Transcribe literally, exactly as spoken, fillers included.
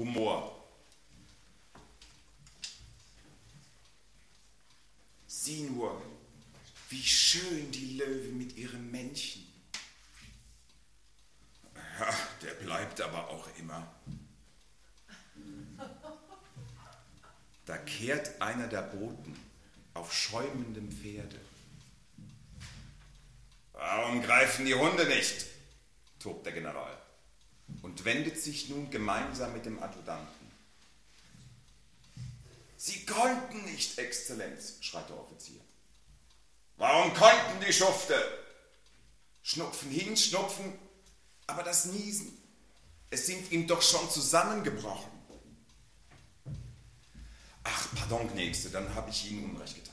Humor. Sieh nur, wie schön die Löwe mit ihrem Männchen. Ja, der bleibt aber auch immer. Da kehrt einer der Boten auf schäumendem Pferde. Warum greifen die Hunde nicht? Tobt der General und wendet sich nun gemeinsam mit dem Adjutanten. Sie konnten nicht, Exzellenz, schreit der Offizier. Warum konnten die Schufte? Schnupfen hin, Schnupfen, aber das Niesen, es sind ihm doch schon zusammengebrochen. Ach, pardon, Gnädigste, dann habe ich Ihnen Unrecht getan.